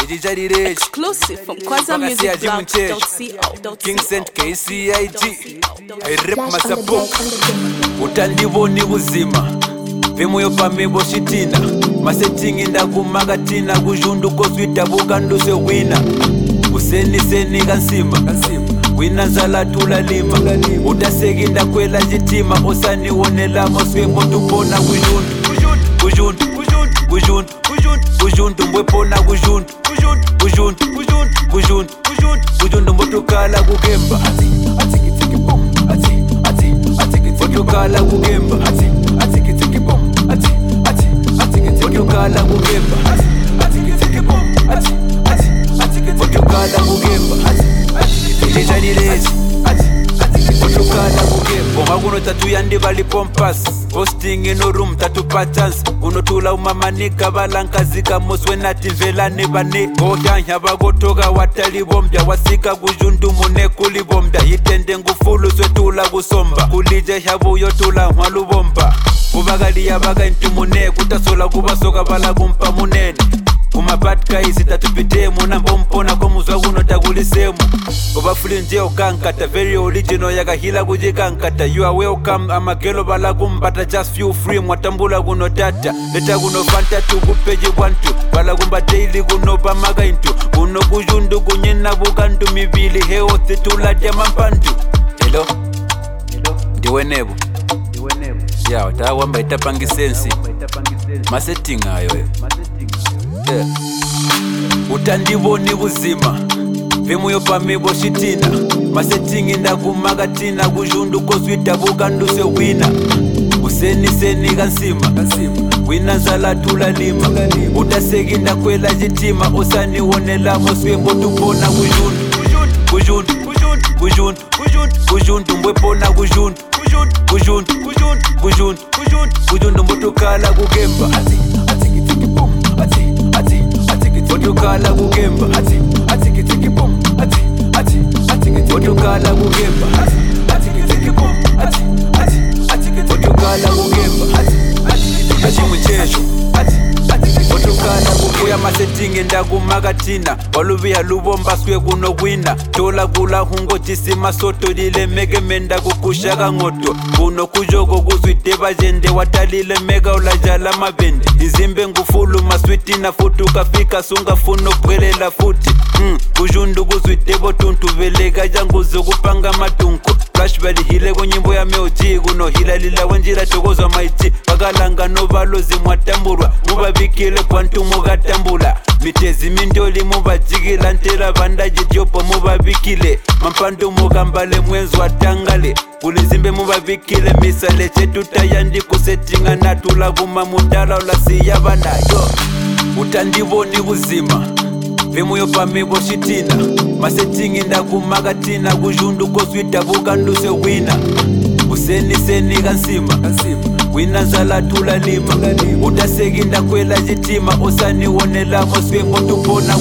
Exclusive from KwazaMusicBlog.co.za. King Saint KCIG I rip masapo utandiboni buzima vimuyo pamibo shitina masetingi ndakumagatina kujundu koswita bukanduse wina useni kansima wina nzala tulalima utaseki ndakwela jitima osani wonela moswembo tupona kujundu mbwepona kujundu mbotukala kukemba mbotukala kukemba mbotukala kukemba mbotukala kukemba ijanilezi mbotukala kukemba bonga kuno tatu yandi bali pompas hosting in a room tatu patterns unotula umamanika balankazika moswenati velane bane godanya bagotoka watali bombya wasika kujundu mune kuli bombya hitende ngufulu swetula kusomba kulije habuyo tula mwalu bomba kubagali yabaga intumune kutasola kubasoka bala kumpa munene kuma bad guys itatupite muna mpompona komuzwa kuno takulisemu kubafuli nje okankata very original yakahila kujikankata you are welcome amagelo bala kumbata just feel free mwatambula kuno tata leta kuno fanta tukupeji kwantu bala kumba daily kuno pamaga intu kuno kujundu kunyena bukantu mibili health tuladya mampantu hello ndiwenebu ya utawamba itapangisensi masetting ayo yeah. Utandiboni buzima vimuyo pamibo shitina masetingi ndakumagatina kujundu koswita bukanduse wina useni kansima wina nzala tulalima utaseki ndakwela jitima osani wonela moswembo tupona kujundu mbwepona kujundu mbotukala kukemba mbotukala kukemba mbotukala kukemba mbotukala kukemba achimuchesho mbotukala kukuya masetingi ndakumagatina walubiha lubombaswe kuno kwina tola kula hungo chisima soto lile mege menda kukushaka ngoto kuno kujoko kuzwite bajende watalile mega ulajala mabende izimbe ngufulu maswiti na futu kafika sunga funo bwelela futi kujundu kuzwite botuntu velega janguzo kupanga matunko flashbali hile kunyimbo ya meoji kuno hila lila wenjira tokozwa maiti pakalanga novalozi mwatamburwa mubabikile kwantu mugatambula mitezi mindoli mubajikila ntela bandajityopo mubabikile mampandu mukambale mwenzu watangale kulizimbe mubabikile misale chetutayandi kusetinga natula kuma mundala ulasiya banayo utandiboni buzima vimuyo pamibo shitina masetingi ndakumagatina kujundu koswita bukanduse wina useni kansima wina nzala tulalima utaseki ndakwela jitima osani wonela moswembo tupona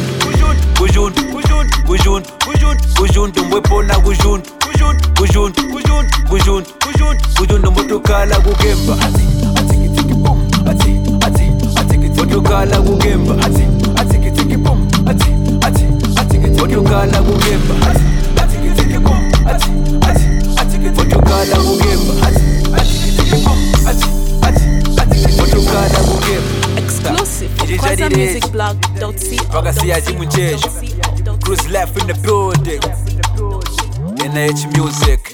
kujundu mbwepona kujundu mbotukala kukemba mbotukala kukemba mbotukala kukemba mbotukala kukemba Exclusive from KwazaMusicBlog.co.za. Pakasiyaji Munchesho Cruise Left in the building NH Music